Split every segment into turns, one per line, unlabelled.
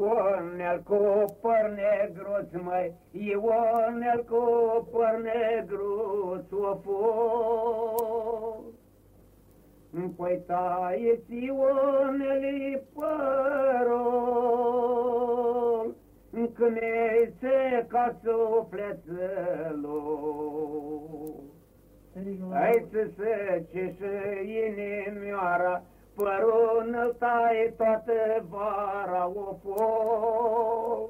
Ionel cu păr negru-ți, măi, Ionel cu păr negru-ți o fost. Păi taie-ți, Ioneli, părul, când mi-ai secat sufletelul. Ai să sece și inimioara, părul îl tai toată vara o fost.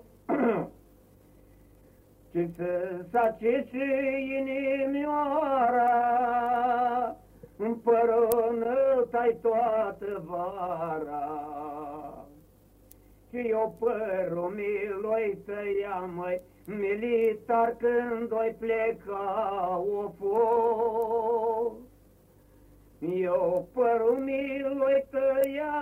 Ce să sace și inimioara, părul îl tai toată vara. Și eu părul mi-l-oi tăia, măi, militar când-o pleca o fost. Eu părul mi-l-oi tăia,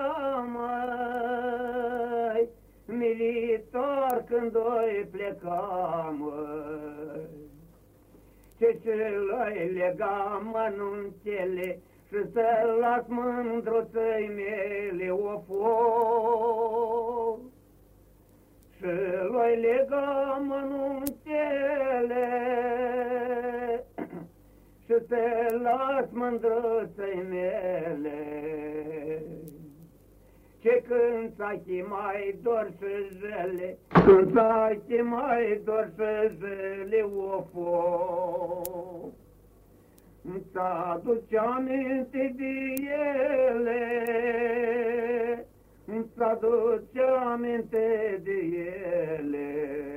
măi, militar când-o pleca, măi. Ce-l-oi lega mănuntele și să las mândruței mele o fost. Și-l-oi lega mănuntele și să las mândruței mele. Ce când ți mai dor și jele, când ți mai dor și jele o fost. Îți aduce aminte de ele, îți aduce aminte de ele.